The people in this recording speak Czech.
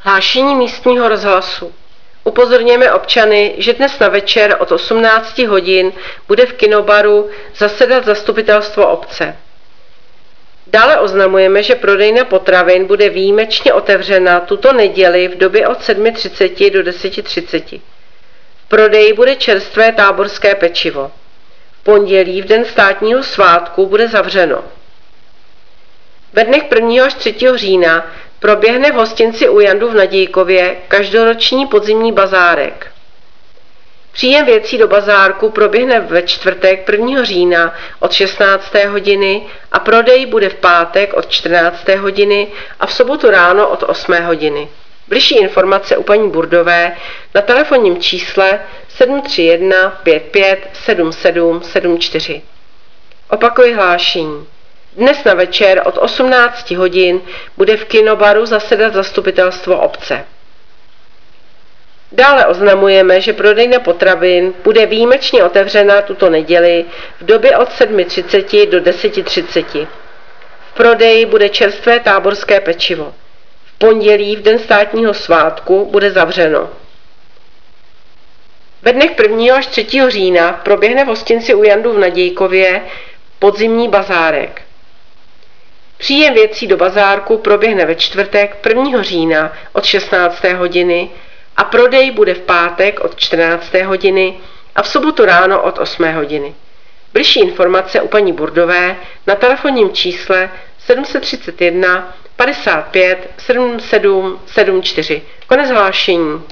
Hlášení místního rozhlasu. Upozorněme občany, že dnes na večer od 18 hodin bude v kinobaru zasedat zastupitelstvo obce. Dále oznamujeme, že prodejna potravin bude výjimečně otevřena tuto neděli v době od 7:30 do 10:30. V prodeji bude čerstvé táborské pečivo. V pondělí, v den státního svátku, bude zavřeno. Ve dnech 1. až 3. října proběhne v hostinci U Jandu v Nadějkově každoroční podzimní bazárek. Příjem věcí do bazárku proběhne ve čtvrtek 1. října od 16. hodiny a prodej bude v pátek od 14. hodiny a v sobotu ráno od 8. hodiny. Bližší informace u paní Burdové na telefonním čísle 731 55 77 74. Opakuji hlášení. Dnes na večer od 18 hodin bude v kinobaru zasedat zastupitelstvo obce. Dále oznamujeme, že prodejna potravin bude výjimečně otevřena tuto neděli v době od 7:30 do 10:30. V prodeji bude čerstvé táborské pečivo. V pondělí, v den státního svátku, bude zavřeno. Ve dnech 1. až 3. října proběhne v hostinci U Jandu v Nadějkově podzimní bazárek. Příjem věcí do bazárku proběhne ve čtvrtek 1. října od 16. hodiny a prodej bude v pátek od 14. hodiny a v sobotu ráno od 8. hodiny. Bližší informace u paní Burdové na telefonním čísle 731 55 77 74. Konec hlášení.